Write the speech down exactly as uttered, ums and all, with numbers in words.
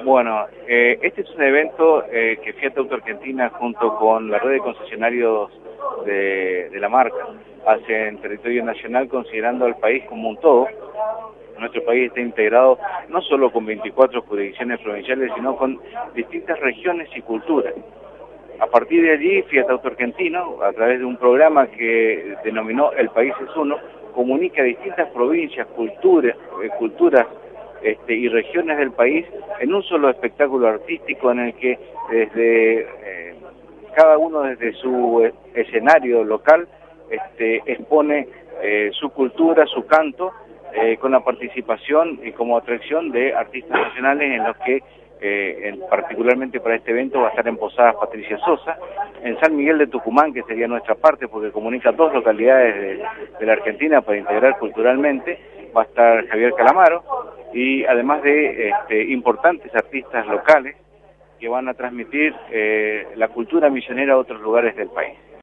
Bueno, eh, este es un evento eh, que Fiat Auto Argentina junto con la red de concesionarios de, de la marca hace en territorio nacional, considerando al país como un todo. Nuestro país está integrado no solo con veinticuatro jurisdicciones provinciales, sino con distintas regiones y culturas. A partir de allí, Fiat Auto Argentino, a través de un programa que denominó El País es Uno, comunica a distintas provincias, culturas, eh, culturas este, y regiones del país en un solo espectáculo artístico en el que desde eh, cada uno desde su eh, escenario local este, expone eh, su cultura, su canto, eh, con la participación y como atracción de artistas nacionales en los que Eh, en, particularmente para este evento va a estar en Posadas Patricia Sosa, en San Miguel de Tucumán, que sería nuestra parte porque comunica dos localidades de, de la Argentina para integrar culturalmente, va a estar Javier Calamaro y además de este, importantes artistas locales que van a transmitir eh, la cultura misionera a otros lugares del país.